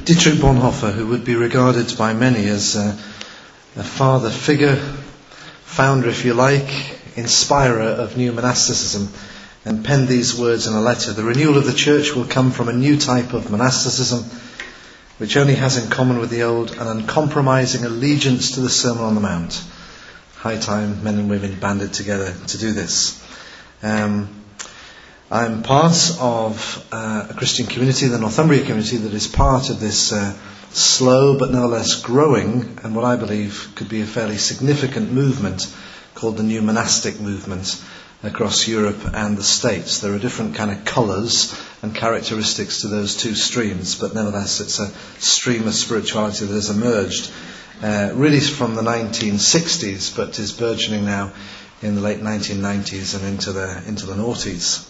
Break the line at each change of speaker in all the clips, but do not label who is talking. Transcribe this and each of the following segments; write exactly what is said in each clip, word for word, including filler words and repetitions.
Dietrich Bonhoeffer, who would be regarded by many as a, a father figure, founder, if you like, inspirer of new monasticism, and penned these words in a letter. The renewal of the church will come from a new type of monasticism, which only has in common with the old an uncompromising allegiance to the Sermon on the Mount. High time men and women banded together to do this. Um, I'm part of uh, a Christian community, the Northumbria community, that is part of this uh, slow but nevertheless growing, and what I believe could be a fairly significant movement called the New Monastic Movement across Europe and the States. There are different kind of colours and characteristics to those two streams, but nevertheless it's a stream of spirituality that has emerged uh, really from the nineteen sixties, but is burgeoning now in the late nineteen nineties and into the into the noughties.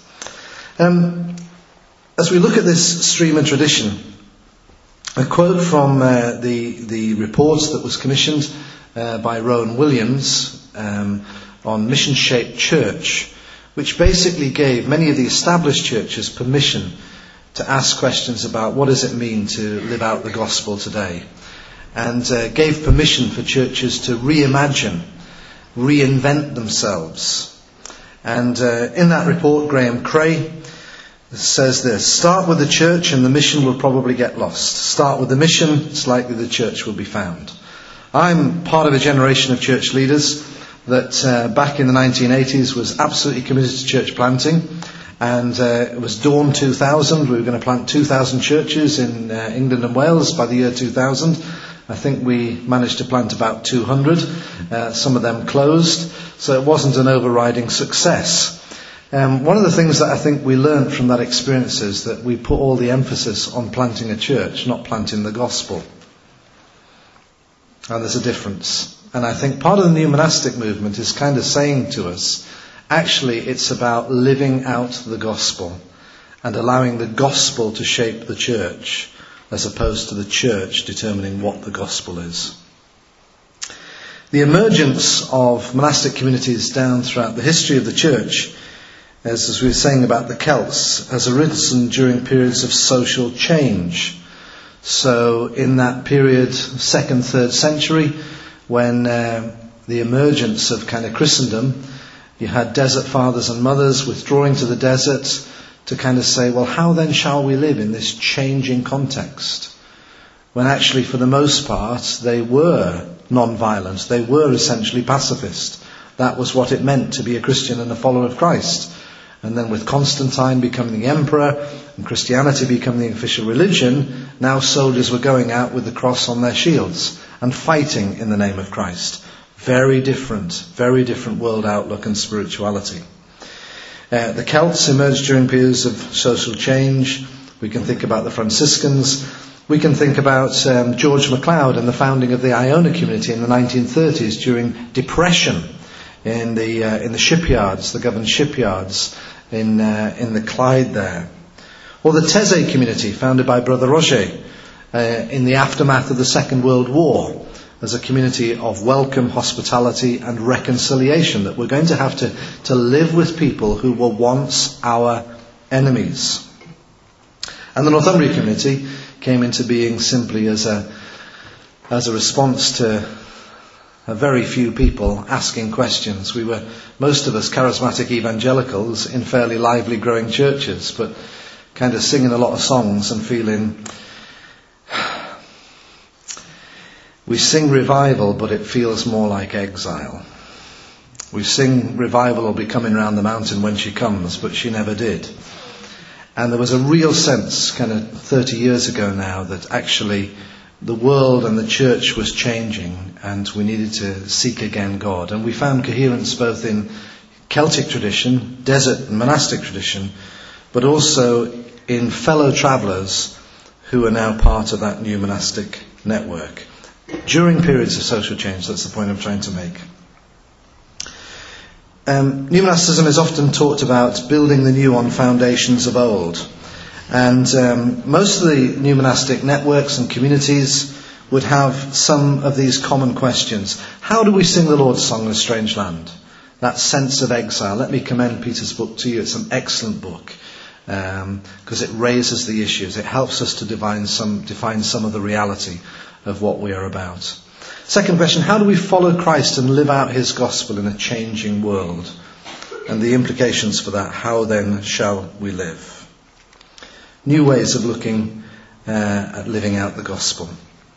Um, as we look at this stream and tradition, a quote from uh, the the report that was commissioned uh, by Rowan Williams um, on mission-shaped church, which basically gave many of the established churches permission to ask questions about what does it mean to live out the gospel today, and uh, gave permission for churches to reimagine, reinvent themselves. And uh, in that report, Graham Cray says this: start with the church and the mission will probably get lost. Start with the mission, it's likely the church will be found. I'm part of a generation of church leaders that uh, back in the nineteen eighties was absolutely committed to church planting, and uh, it was Dawn two thousand. We were going to plant two thousand churches in uh, England and Wales by the year two thousand. I think we managed to plant about two hundred. Uh, some of them closed, so it wasn't an overriding success. Um, one of the things that I think we learned from that experience is that we put all the emphasis on planting a church, not planting the gospel. And there's a difference. And I think part of the new monastic movement is kind of saying to us, actually it's about living out the gospel and allowing the gospel to shape the church, as opposed to the church determining what the gospel is. The emergence of monastic communities down throughout the history of the church, as, as we were saying about the Celts, has arisen during periods of social change. So in that period, second, third century, when uh, the emergence of kind of Christendom, you had desert fathers and mothers withdrawing to the desert to kind of say, well, how then shall we live in this changing context? When actually, for the most part, they were non-violent. They were essentially pacifist. That was what it meant to be a Christian and a follower of Christ. And then with Constantine becoming the emperor and Christianity becoming the official religion, now soldiers were going out with the cross on their shields and fighting in the name of Christ. Very different, very different world outlook and spirituality. Uh, the Celts emerged during periods of social change. We can think about the Franciscans. We can think about um, George MacLeod and the founding of the Iona community in the nineteen thirties during depression in the uh, in the shipyards, the governed shipyards in uh, in the Clyde there. Or the Taizé community founded by Brother Roger uh, in the aftermath of the Second World War, as a community of welcome, hospitality and reconciliation, that we're going to have to, to live with people who were once our enemies. And the Northumbria community came into being simply as a as a response to a very few people asking questions. We were, most of us, charismatic evangelicals in fairly lively growing churches, but kind of singing a lot of songs and feeling, we sing revival, but it feels more like exile. We sing revival will be coming round the mountain when she comes, but she never did. And there was a real sense, kind of thirty years ago now, that actually the world and the church was changing and we needed to seek again God. And we found coherence both in Celtic tradition, desert and monastic tradition, but also in fellow travellers who are now part of that new monastic network. During periods of social change, that's the point I'm trying to make. Um, new monasticism is often talked about building the new on foundations of old. And um, most of the new monastic networks and communities would have some of these common questions. How do we sing the Lord's song in a strange land? That sense of exile. Let me commend Peter's book to you. It's an excellent book. because um, it raises the issues. It helps us to define some, define some of the reality of what we are about. Second question, how do we follow Christ and live out his gospel in a changing world? And the implications for that, how then shall we live? New ways of looking uh, at living out the gospel.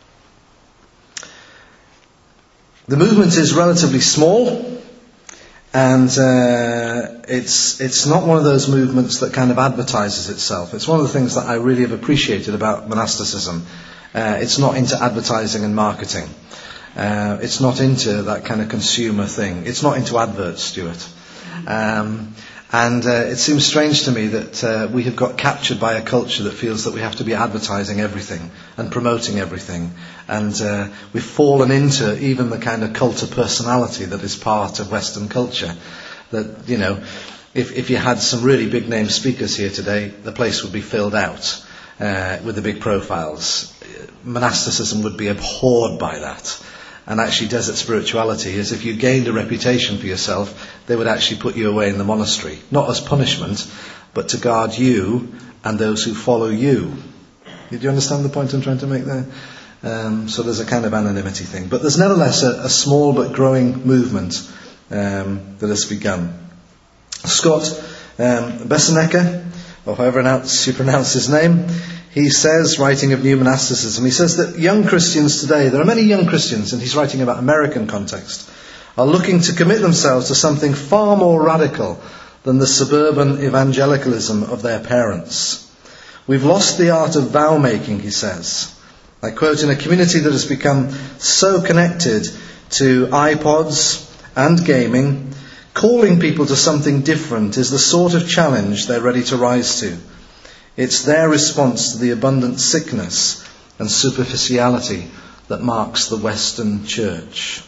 The movement is relatively small, and uh, it's it's not one of those movements that kind of advertises itself. It's one of the things that I really have appreciated about monasticism. Uh, it's not into advertising and marketing. Uh, it's not into that kind of consumer thing. It's not into adverts, Stuart. Um, and uh, it seems strange to me that uh, we have got captured by a culture that feels that we have to be advertising everything and promoting everything. And uh, we've fallen into even the kind of cult of personality that is part of Western culture. That, you know, if, if you had some really big name speakers here today, the place would be filled out uh, with the big profiles. Monasticism would be abhorred by that. And actually desert spirituality is if you gained a reputation for yourself, they would actually put you away in the monastery. Not as punishment, but to guard you and those who follow you. Did you understand the point I'm trying to make there? Um, so there's a kind of anonymity thing. But there's nevertheless a, a small but growing movement um, that has begun. Scott um, Bessenecker, or however you pronounce his name, he says, writing of new monasticism, he says that young Christians today, there are many young Christians, and he's writing about American context, are looking to commit themselves to something far more radical than the suburban evangelicalism of their parents. We've lost the art of vow making, he says. I quote, in a community that has become so connected to iPods and gaming, calling people to something different is the sort of challenge they're ready to rise to. It's their response to the abundant sickness and superficiality that marks the Western church.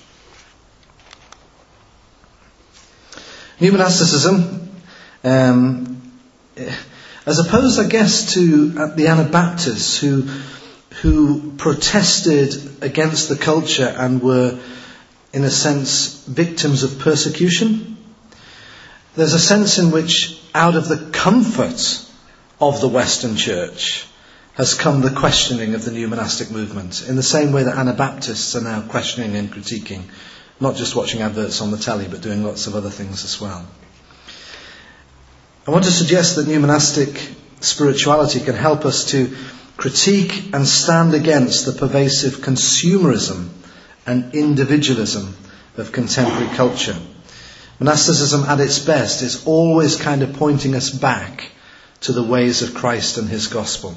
New monasticism, um, as opposed, I guess, to uh, the Anabaptists who who protested against the culture and were, in a sense, victims of persecution. There's a sense in which, out of the comfort of the Western church, has come the questioning of the new monastic movement, in the same way that Anabaptists are now questioning and critiquing, not just watching adverts on the telly, but doing lots of other things as well. I want to suggest that new monastic spirituality can help us to critique and stand against the pervasive consumerism and individualism of contemporary culture. Monasticism at its best is always kind of pointing us back to the ways of Christ and his gospel.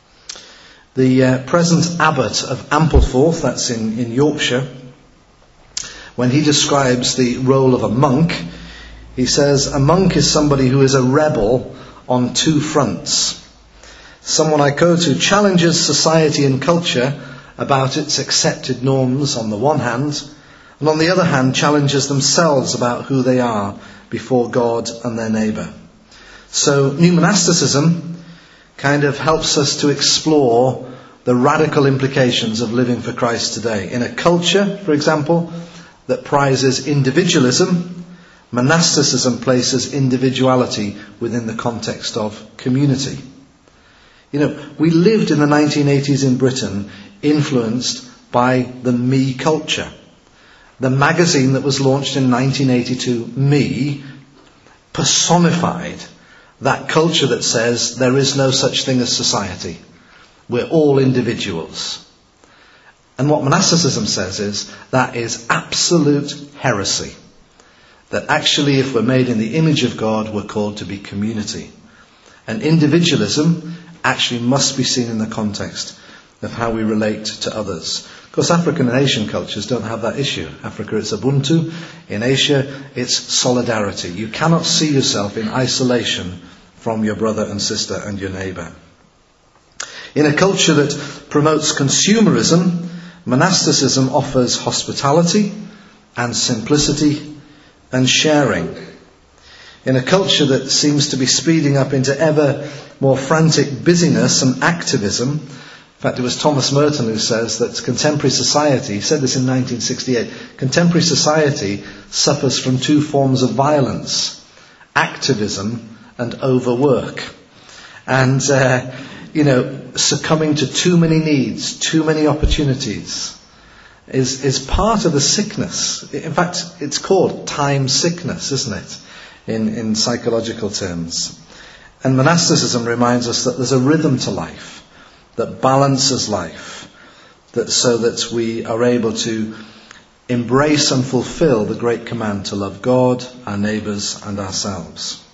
The uh, present abbot of Ampleforth, that's in, in Yorkshire, when he describes the role of a monk, he says, a monk is somebody who is a rebel on two fronts. Someone, I quote, who challenges society and culture about its accepted norms on the one hand, and on the other hand challenges themselves about who they are before God and their neighbour. So new monasticism kind of helps us to explore the radical implications of living for Christ today. In a culture, for example, that prizes individualism, monasticism places individuality within the context of community. You know, we lived in the nineteen eighties in Britain influenced by the Me culture. The magazine that was launched in nineteen eighty-two, Me, personified that culture that says there is no such thing as society. We're all individuals. And what monasticism says is that is absolute heresy. That actually, if we're made in the image of God, we're called to be community. And individualism actually must be seen in the context of how we relate to others. Of course, African and Asian cultures don't have that issue. Africa, it's Ubuntu. In Asia, it's solidarity. You cannot see yourself in isolation from your brother and sister and your neighbour. In a culture that promotes consumerism, monasticism offers hospitality and simplicity and sharing. In a culture that seems to be speeding up into ever more frantic busyness and activism, in fact, it was Thomas Merton who says that contemporary society, he said this in nineteen sixty-eight, contemporary society suffers from two forms of violence, activism and overwork. And, uh, you know, succumbing to too many needs, too many opportunities is, is part of the sickness. In fact, it's called time sickness, isn't it? In, in psychological terms. And monasticism reminds us that there's a rhythm to life that balances life, that so that we are able to embrace and fulfill the great command to love God, our neighbours and ourselves.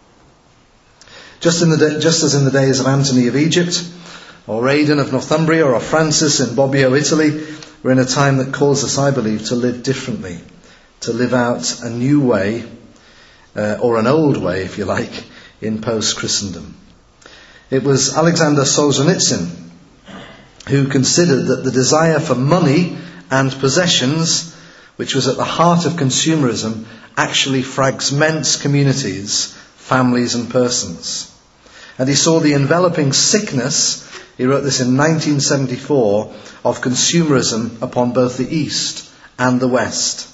Just, in the day, just as in the days of Anthony of Egypt, or Aidan of Northumbria, or Francis in Bobbio, Italy, we're in a time that calls us, I believe, to live differently, to live out a new way, uh, or an old way, if you like, in post-Christendom. It was Alexander Solzhenitsyn who considered that the desire for money and possessions, which was at the heart of consumerism, actually fragments communities, families and persons. And he saw the enveloping sickness, he wrote this in nineteen seventy-four, of consumerism upon both the East and the West.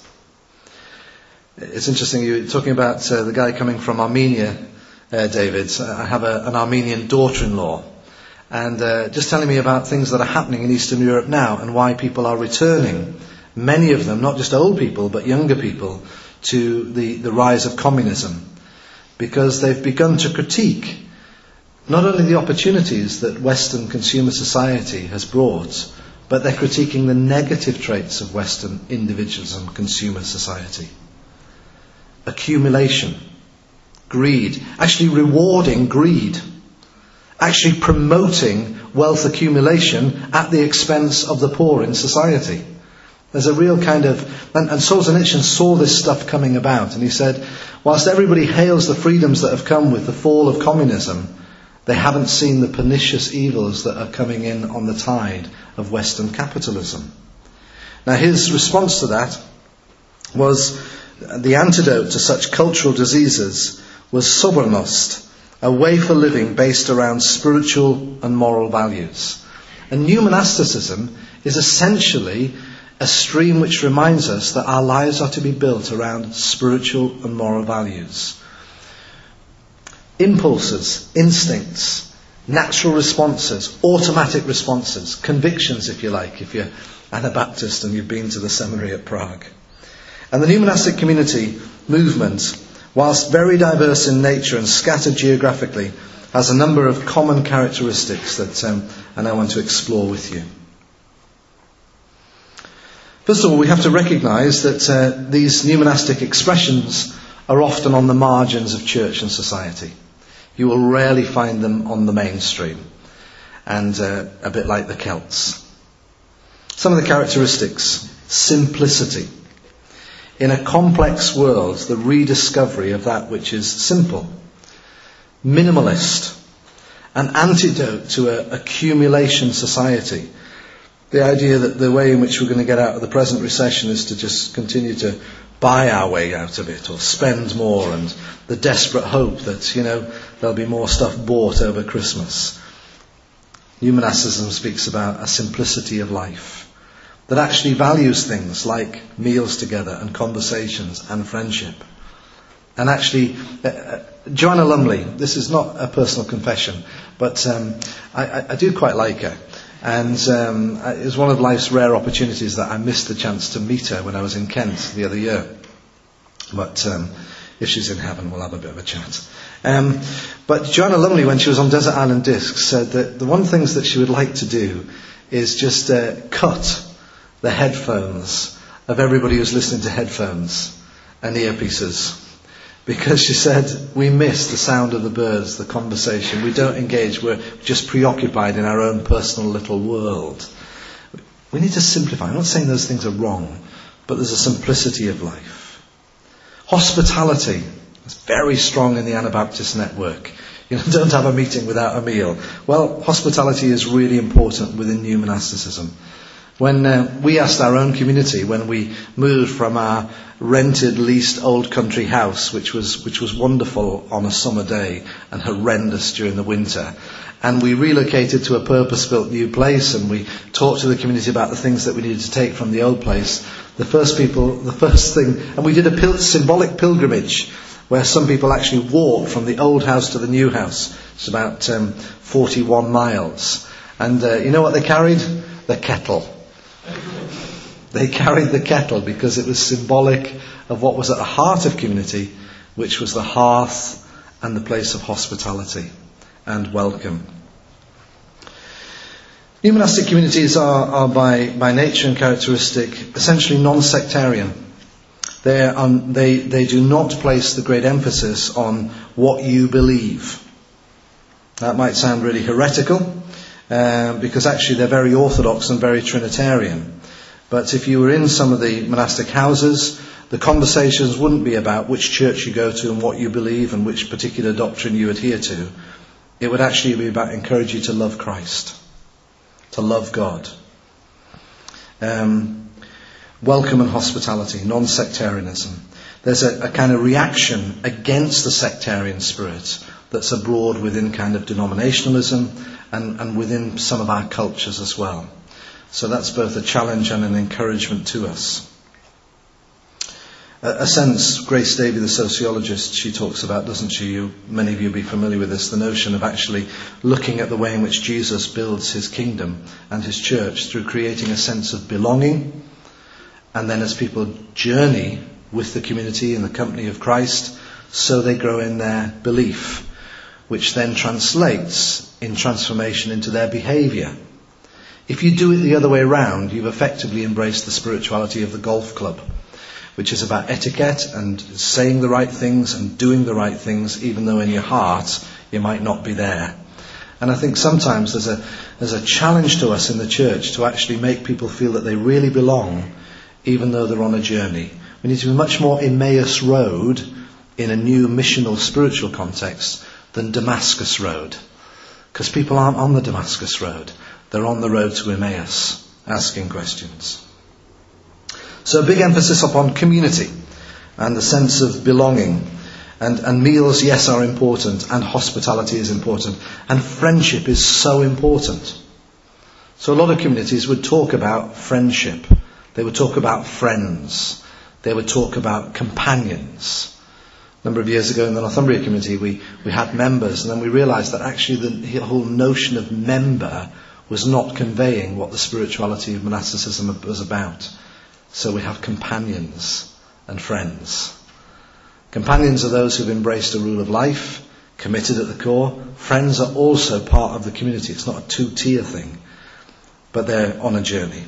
It's interesting, you were talking about uh, the guy coming from Armenia, uh, David. I have a, an Armenian daughter-in-law. And uh, just telling me about things that are happening in Eastern Europe now and why people are returning, many of them, not just old people, but younger people, to the, the rise of communism. Because they've begun to critique not only the opportunities that Western consumer society has brought, but they're critiquing the negative traits of Western individualism, consumer society. Accumulation, greed, actually rewarding greed, actually promoting wealth accumulation at the expense of the poor in society. There's a real kind of... And, and Solzhenitsyn saw this stuff coming about, and he said, whilst everybody hails the freedoms that have come with the fall of communism, they haven't seen the pernicious evils that are coming in on the tide of Western capitalism. Now his response to that was the antidote to such cultural diseases was sobornost, a way for living based around spiritual and moral values. And new monasticism is essentially a stream which reminds us that our lives are to be built around spiritual and moral values. Impulses, instincts, natural responses, automatic responses, convictions, if you like, if you're Anabaptist and you've been to the seminary at Prague. And the new monastic community movement, whilst very diverse in nature and scattered geographically, has a number of common characteristics that um, I now want to explore with you. First of all, we have to recognise that uh, these new monastic expressions are often on the margins of church and society. You will rarely find them on the mainstream, and uh, a bit like the Celts. Some of the characteristics: simplicity. In a complex world, the rediscovery of that which is simple. Minimalist. An antidote to an accumulation society. The idea that the way in which we're going to get out of the present recession is to just continue to buy our way out of it, or spend more, and the desperate hope that, you know, there'll be more stuff bought over Christmas. New monasticism speaks about a simplicity of life that actually values things like meals together and conversations and friendship. And actually, uh, Joanna Lumley, this is not a personal confession, but um, I, I do quite like her. And um, it was one of life's rare opportunities that I missed the chance to meet her when I was in Kent the other year. But um, if she's in heaven, we'll have a bit of a chat. Um, but Joanna Lumley, when she was on Desert Island Discs, said that the one things that she would like to do is just uh, cut the headphones of everybody who's listening to headphones and earpieces. Because she said, we miss the sound of the birds, the conversation. We don't engage. We're just preoccupied in our own personal little world. We need to simplify. I'm not saying those things are wrong, but there's a simplicity of life. Hospitality is very strong in the Anabaptist network. You know, don't have a meeting without a meal. Well, hospitality is really important within new monasticism. When uh, we asked our own community, when we moved from our rented, leased old country house, which was which was wonderful on a summer day and horrendous during the winter, and we relocated to a purpose-built new place, and we talked to the community about the things that we needed to take from the old place, the first people, the first thing, and we did a pil- symbolic pilgrimage where some people actually walk from the old house to the new house. It's about um, forty-one miles. And uh, you know what they carried? The kettle. They carried the kettle because it was symbolic of what was at the heart of community, which was the hearth and the place of hospitality and welcome. New monastic communities are, are by, by nature and characteristic essentially non-sectarian. They, are, um, they, they do not place the great emphasis on what you believe. That might sound really heretical, uh, because actually they're very orthodox and very Trinitarian. But if you were in some of the monastic houses, the conversations wouldn't be about which church you go to and what you believe and which particular doctrine you adhere to. It would actually be about encouraging you to love Christ, to love God. Um, welcome and hospitality, non-sectarianism. There's a, a kind of reaction against the sectarian spirit that's abroad within kind of denominationalism and, and within some of our cultures as well. So that's both a challenge and an encouragement to us. A, a sense, Grace Davey, the sociologist, she talks about, doesn't she? You, many of you will be familiar with this, the notion of actually looking at the way in which Jesus builds his kingdom and his church through creating a sense of belonging. And then as people journey with the community in the company of Christ, so they grow in their belief, which then translates in transformation into their behaviour. If you do it the other way around, you've effectively embraced the spirituality of the golf club, which is about etiquette and saying the right things and doing the right things, even though in your heart you might not be there. And I think sometimes there's a there's a challenge to us in the church to actually make people feel that they really belong, even though they're on a journey. We need to be much more Emmaus Road in a new missional spiritual context than Damascus Road. Because people aren't on the Damascus Road. They're on the road to Emmaus, asking questions. So a big emphasis upon community and the sense of belonging. And, and meals, yes, are important. And hospitality is important. And friendship is so important. So a lot of communities would talk about friendship. They would talk about friends. They would talk about companions. A number of years ago in the Northumbria community, we, we had members, and then we realised that actually the whole notion of member was not conveying what the spirituality of monasticism was about. So we have companions and friends. Companions are those who've embraced a rule of life, committed at the core. Friends are also part of the community. It's not a two-tier thing, but they're on a journey.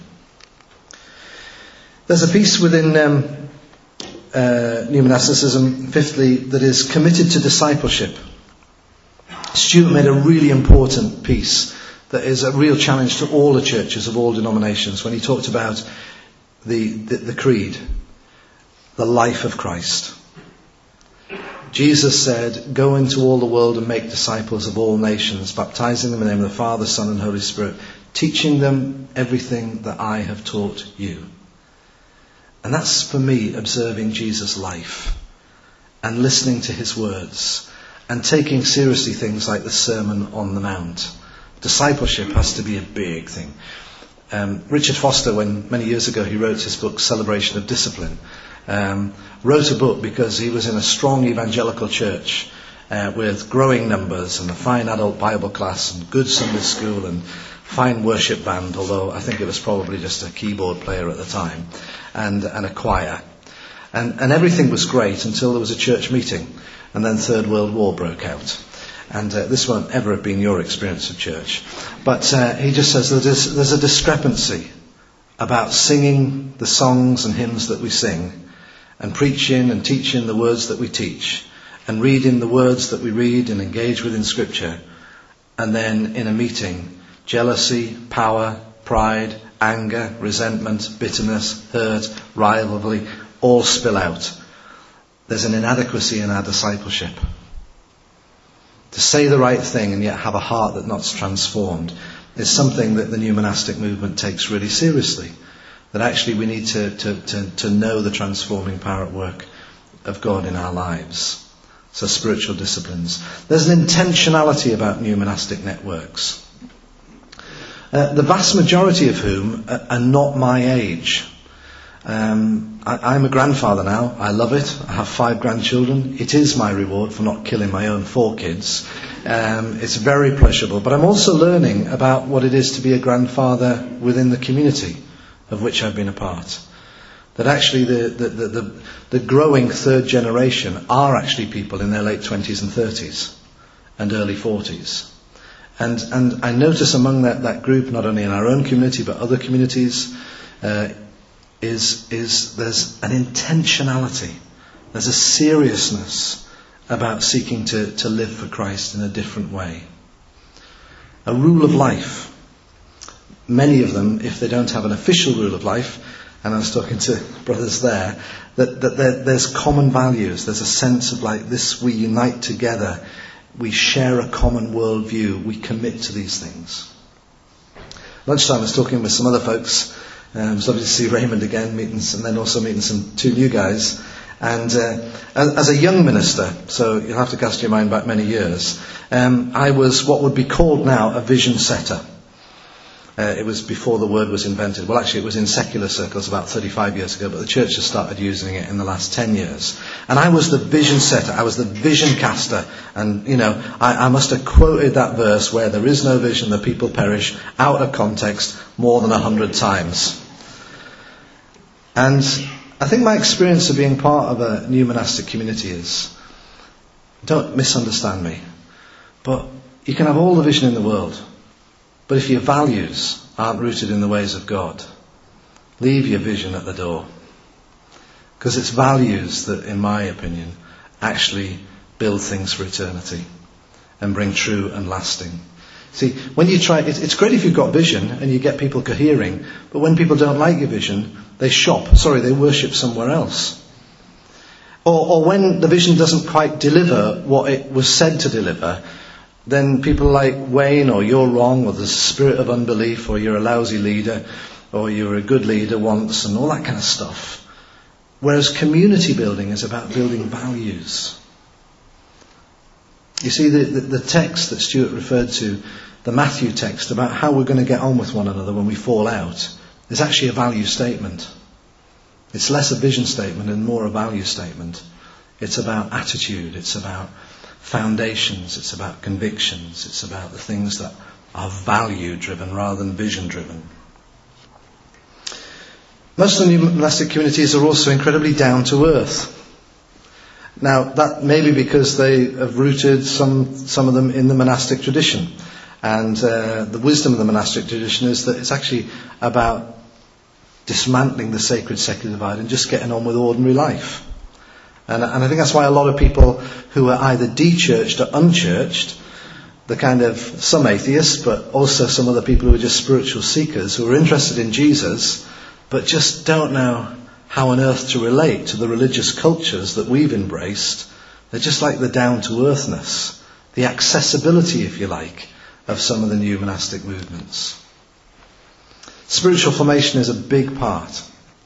There's a piece within um, uh, New Monasticism, fifthly, that is committed to discipleship. Stuart made a really important piece that is a real challenge to all the churches of all denominations when he talked about the, the, the creed, the life of Christ. Jesus said, "Go into all the world and make disciples of all nations, baptizing them in the name of the Father, Son and Holy Spirit, teaching them everything that I have taught you." And that's for me observing Jesus' life and listening to his words and taking seriously things like the Sermon on the Mount. Discipleship has to be a big thing. Um, Richard Foster, when many years ago he wrote his book Celebration of Discipline, um, wrote a book because he was in a strong evangelical church uh, with growing numbers and a fine adult Bible class and good Sunday school and fine worship band, although I think it was probably just a keyboard player at the time, and, and a choir. And, and everything was great until there was a church meeting, and then Third World War broke out. And uh, this won't ever have been your experience of church. But uh, he just says that there's, there's a discrepancy about singing the songs and hymns that we sing, and preaching and teaching the words that we teach, and reading the words that we read and engage with in Scripture, and then in a meeting, jealousy, power, pride, anger, resentment, bitterness, hurt, rivalry, all spill out. There's an inadequacy in our discipleship. To say the right thing and yet have a heart that's not transformed is something that the new monastic movement takes really seriously. That actually we need to, to, to, to know the transforming power at work of God in our lives. So spiritual disciplines. There's an intentionality about new monastic networks. Uh, the vast majority of whom are, are not my age. Um, I, I'm a grandfather now. I love it. I have five grandchildren. It is my reward for not killing my own four kids. Um, it's very pleasurable. But I'm also learning about what it is to be a grandfather within the community of which I've been a part. That actually the, the, the, the, the growing third generation are actually people in their late twenties and thirties and early forties. And, and I notice among that, that group, not only in our own community but other communities, uh, is, is there's an intentionality, there's a seriousness about seeking to, to live for Christ in a different way. A rule of life. Many of them, if they don't have an official rule of life, and I was talking to brothers there, that, that there, there's common values, there's a sense of like this, we unite together, we share a common worldview, we commit to these things. Lunchtime I was talking with some other folks. Um, it's lovely to see Raymond again, meeting, and then also meeting some two new guys. And uh, as, as a young minister, so you'll have to cast your mind back many years, um, I was what would be called now a vision setter. Uh, it was before the word was invented. Well, actually, it was in secular circles about thirty-five years ago, but the church has started using it in the last ten years. And I was the vision setter. I was the vision caster. And, you know, I, I must have quoted that verse, where there is no vision, the people perish, out of context more than a hundred times. And I think my experience of being part of a new monastic community is, don't misunderstand me, but you can have all the vision in the world, but if your values aren't rooted in the ways of God, leave your vision at the door. Because it's values that, in my opinion, actually build things for eternity and bring true and lasting. See, when you try, it's great if you've got vision and you get people cohering, but when people don't like your vision, they shop, sorry, they worship somewhere else. Or, or when the vision doesn't quite deliver what it was said to deliver, then people like Wayne, or you're wrong, or the spirit of unbelief, or you're a lousy leader, or you're a good leader once, and all that kind of stuff. Whereas community building is about building values. You see, the, the, the text that Stuart referred to, the Matthew text about how we're going to get on with one another when we fall out, is actually a value statement. It's less a vision statement and more a value statement. It's about attitude, it's about foundations, it's about convictions, it's about the things that are value driven rather than vision driven. Most of the new monastic communities are also incredibly down to earth. Now, that may be because they have rooted some some of them in the monastic tradition. And uh, the wisdom of the monastic tradition is that it's actually about dismantling the sacred secular divide and just getting on with ordinary life. And, and I think that's why a lot of people who are either de-churched or unchurched, the kind of some atheists, but also some other people who are just spiritual seekers who are interested in Jesus, but just don't know how on earth to relate to the religious cultures that we've embraced. They're just like the down-to-earthness, the accessibility, if you like, of some of the new monastic movements. Spiritual formation is a big part.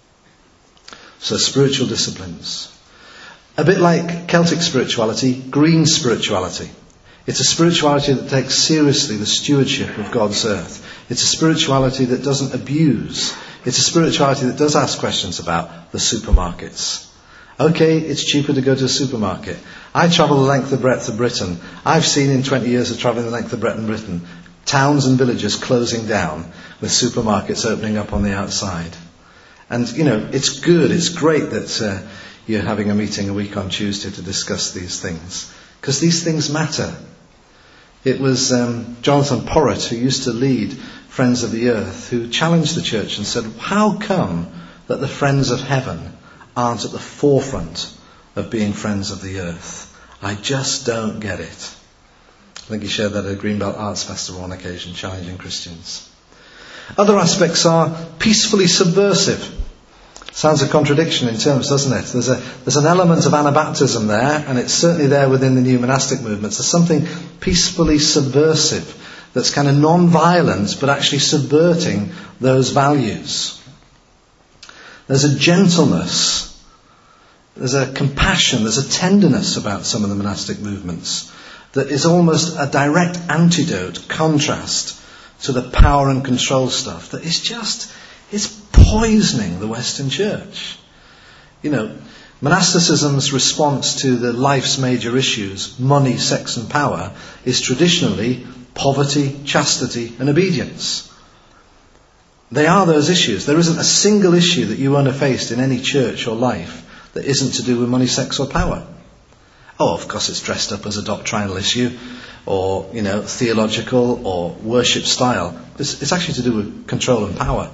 So spiritual disciplines. A bit like Celtic spirituality, green spirituality. It's a spirituality that takes seriously the stewardship of God's earth. It's a spirituality that doesn't abuse. It's a spirituality that does ask questions about the supermarkets. Okay, it's cheaper to go to a supermarket. I travel the length and breadth of Britain. I've seen in twenty years of travelling the length of breadth of Britain, towns and villages closing down with supermarkets opening up on the outside. And, you know, it's good, it's great that uh, you're having a meeting a week on Tuesday to discuss these things. Because these things matter. It was um, Jonathan Porritt, who used to lead Friends of the Earth, who challenged the church and said, how come that the Friends of Heaven aren't at the forefront of being Friends of the Earth? I just don't get it. I think he shared that at a Greenbelt Arts Festival on occasion, challenging Christians. Other aspects are peacefully subversive. Sounds a contradiction in terms, doesn't it? There's a there's an element of Anabaptism there, and it's certainly there within the new monastic movements. There's something peacefully subversive that's kind of non-violent, but actually subverting those values. There's a gentleness, there's a compassion, there's a tenderness about some of the monastic movements that is almost a direct antidote, contrast to the power and control stuff that is just, it's poisoning the Western church. You know, monasticism's response to the life's major issues, money, sex and power, is traditionally poverty, chastity and obedience. They are those issues. There isn't a single issue that you won't have faced in any church or life that isn't to do with money, sex or power. Oh, of course it's dressed up as a doctrinal issue or, you know, theological or worship style. It's, it's actually to do with control and power.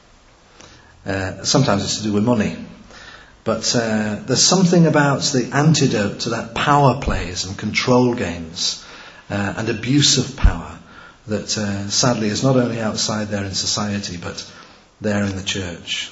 Uh, sometimes it's to do with money. But uh, there's something about the antidote to that power plays and control games uh, and abuse of power that uh, sadly is not only outside there in society but there in the church.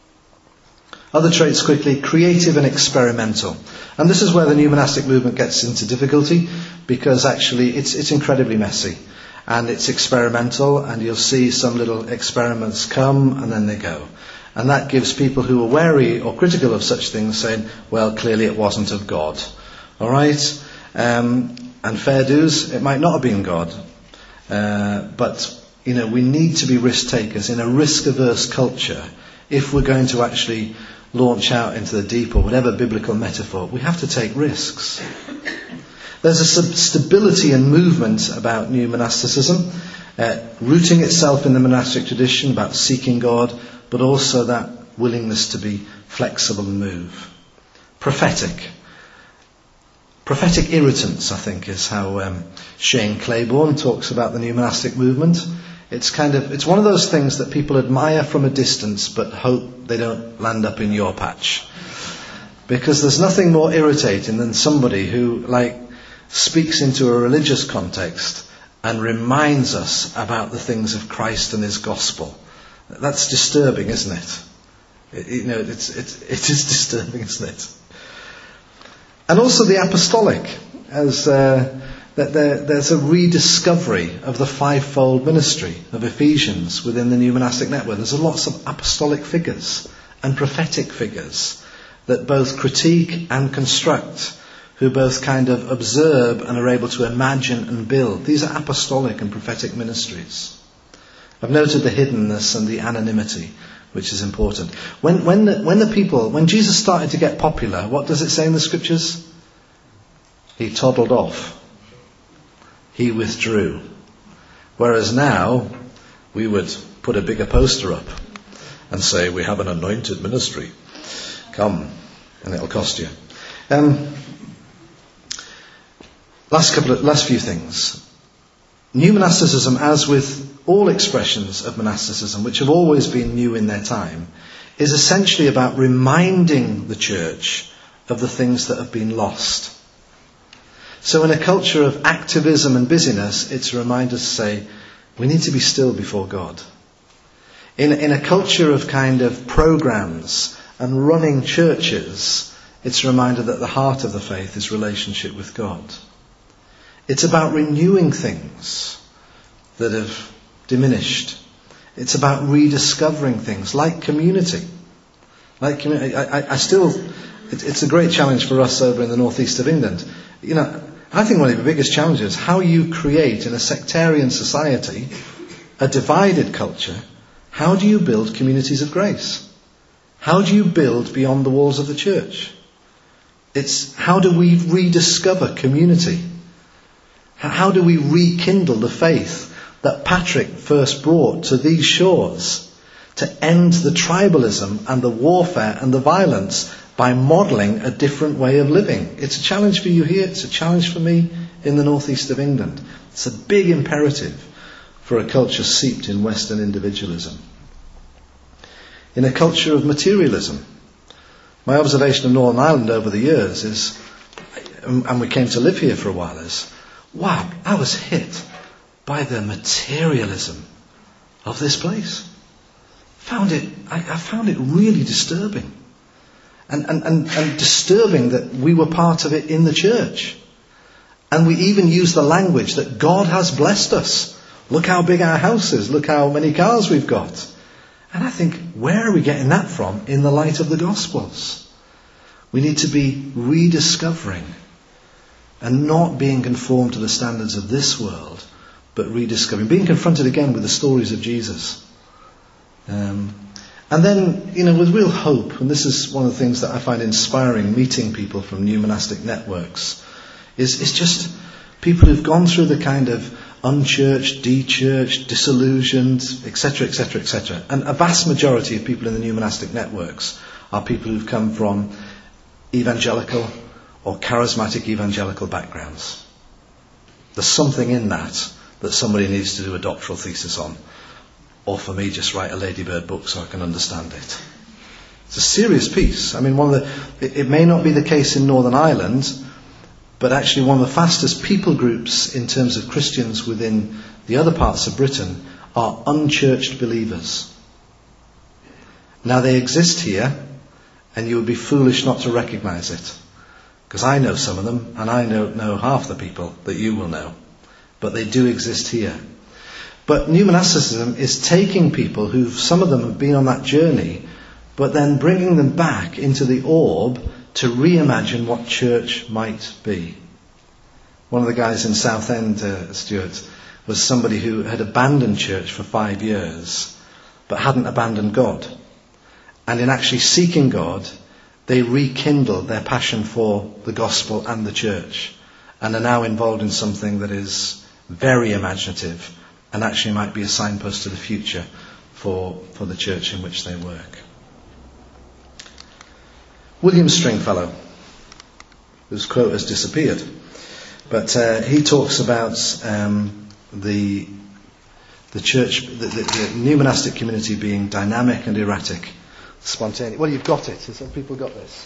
Other traits quickly, creative and experimental. And this is where the new monastic movement gets into difficulty, because actually it's it's incredibly messy and it's experimental, and you'll see some little experiments come and then they go. And that gives people who are wary or critical of such things saying, well, clearly it wasn't of God. All right? Um, and fair dues, it might not have been God. Uh, but, you know, we need to be risk takers in a risk-averse culture. If we're going to actually launch out into the deep or whatever biblical metaphor, we have to take risks. There's a sub- stability and movement about new monasticism, uh, rooting itself in the monastic tradition about seeking God, but also that willingness to be flexible and move. Prophetic. Prophetic irritants, I think, is how um, Shane Claiborne talks about the new monastic movement. It's kind of, it's one of those things that people admire from a distance but hope they don't land up in your patch. Because there's nothing more irritating than somebody who, like, speaks into a religious context and reminds us about the things of Christ and his gospel. That's disturbing, isn't it? it you know, it's, it's, it is disturbing, isn't it? And also the apostolic, as uh, that there, there's a rediscovery of the fivefold ministry of Ephesians within the new monastic network. There's lots of apostolic figures and prophetic figures that both critique and construct, who both kind of observe and are able to imagine and build. These are apostolic and prophetic ministries. I've noted the hiddenness and the anonymity, which is important. When, when, the, when the people, when Jesus started to get popular, what does it say in the scriptures? He toddled off. He withdrew. Whereas now, we would put a bigger poster up and say, we have an anointed ministry. Come, and it'll cost you. Um, last couple of, last few things. New monasticism, as with all expressions of monasticism, which have always been new in their time, is essentially about reminding the church of the things that have been lost. So in a culture of activism and busyness, it's a reminder to say, we need to be still before God. In, in a culture of kind of programs and running churches, it's a reminder that the heart of the faith is relationship with God. It's about renewing things that have diminished. It's about rediscovering things like community. Like community, I, I, I still, it, it's a great challenge for us over in the northeast of England. You know, I think one of the biggest challenges is how you create in a sectarian society, a divided culture, how do you build communities of grace? How do you build beyond the walls of the church? It's how do we rediscover community? How do we rekindle the faith that Patrick first brought to these shores to end the tribalism and the warfare and the violence by modelling a different way of living? It's a challenge for you here. It's a challenge for me in the northeast of England. It's a big imperative for a culture steeped in Western individualism. In a culture of materialism, my observation of Northern Ireland over the years is, and we came to live here for a while, is, wow, I was hit by the materialism of this place. Found it, I, I found it really disturbing. And, and, and, and disturbing that we were part of it in the church. And we even use the language that God has blessed us. Look how big our house is. Look how many cars we've got. And I think, where are we getting that from in the light of the Gospels? We need to be rediscovering and not being conformed to the standards of this world, but rediscovering, being confronted again with the stories of Jesus. Um, And then, you know, with real hope, and this is one of the things that I find inspiring meeting people from new monastic networks, is, is just people who've gone through the kind of unchurched, de-churched, disillusioned, et cetera, et cetera, et cetera. And a vast majority of people in the new monastic networks are people who've come from evangelical or charismatic evangelical backgrounds. There's something in that that somebody needs to do a doctoral thesis on. Or for me, just write a Ladybird book so I can understand it. It's a serious piece. I mean, one of the, it, it may not be the case in Northern Ireland, but actually one of the fastest people groups in terms of Christians within the other parts of Britain are unchurched believers. Now they exist here, and you would be foolish not to recognise it. Because I know some of them, and I don't know half the people that you will know. But they do exist here. But new monasticism is taking people who, some of them have been on that journey, but then bringing them back into the orb to reimagine what church might be. One of the guys in Southend, uh, Stuart, was somebody who had abandoned church for five years, but hadn't abandoned God. And in actually seeking God, they rekindled their passion for the gospel and the church, and are now involved in something that is very imaginative, and actually might be a signpost to the future for, for the church in which they work. William Stringfellow, whose quote has disappeared, but uh, he talks about um, the the church, the, the, the new monastic community being dynamic and erratic, spontaneous. Well, you've got it. Have people got this?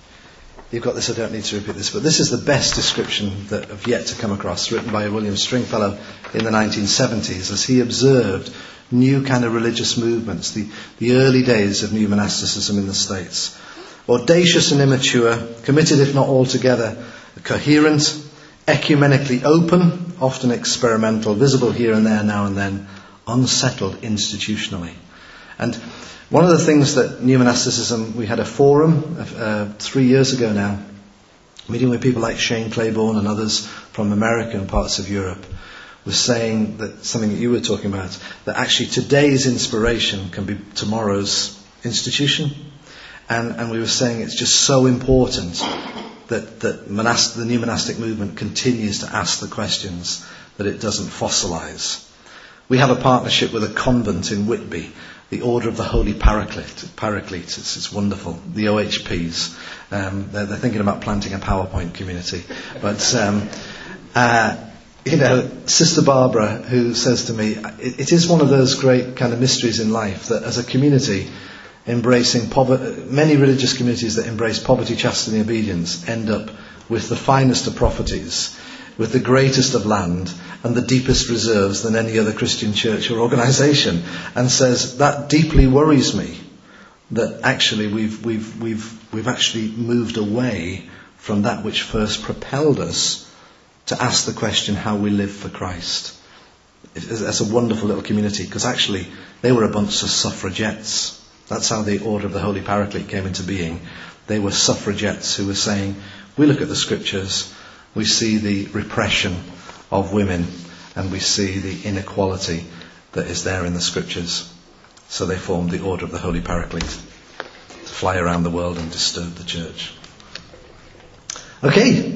You've got this, I don't need to repeat this, but this is the best description that I've yet to come across, written by William Stringfellow in the nineteen seventies, as he observed new kind of religious movements, the, the early days of new monasticism in the States. Audacious and immature, committed if not altogether coherent, ecumenically open, often experimental, visible here and there now and then, unsettled institutionally. And one of the things that new monasticism, we had a forum uh, three years ago now, meeting with people like Shane Claiborne and others from America and parts of Europe, was saying that something that you were talking about, that actually today's inspiration can be tomorrow's institution. And, and we were saying it's just so important that, that monast- the new monastic movement continues to ask the questions, that it doesn't fossilise. We have a partnership with a convent in Whitby, the Order of the Holy Paraclete. Paraclete, it's, it's wonderful. The O H Ps, um, they're, they're thinking about planting a PowerPoint community. But, um, uh, you know, Sister Barbara, who says to me, it, it is one of those great kind of mysteries in life that as a community, embracing poverty, many religious communities that embrace poverty, chastity and obedience end up with the finest of properties, with the greatest of land and the deepest reserves than any other Christian church or organisation, and says that deeply worries me, that actually we've we've we've we've actually moved away from that which first propelled us to ask the question how we live for Christ. It's a wonderful little community, because actually they were a bunch of suffragettes. That's how the Order of the Holy Paraclete came into being. They were suffragettes who were saying, we look at the scriptures, we see the repression of women, and we see the inequality that is there in the scriptures. So they formed the Order of the Holy Paraclete to fly around the world and disturb the church. Okay,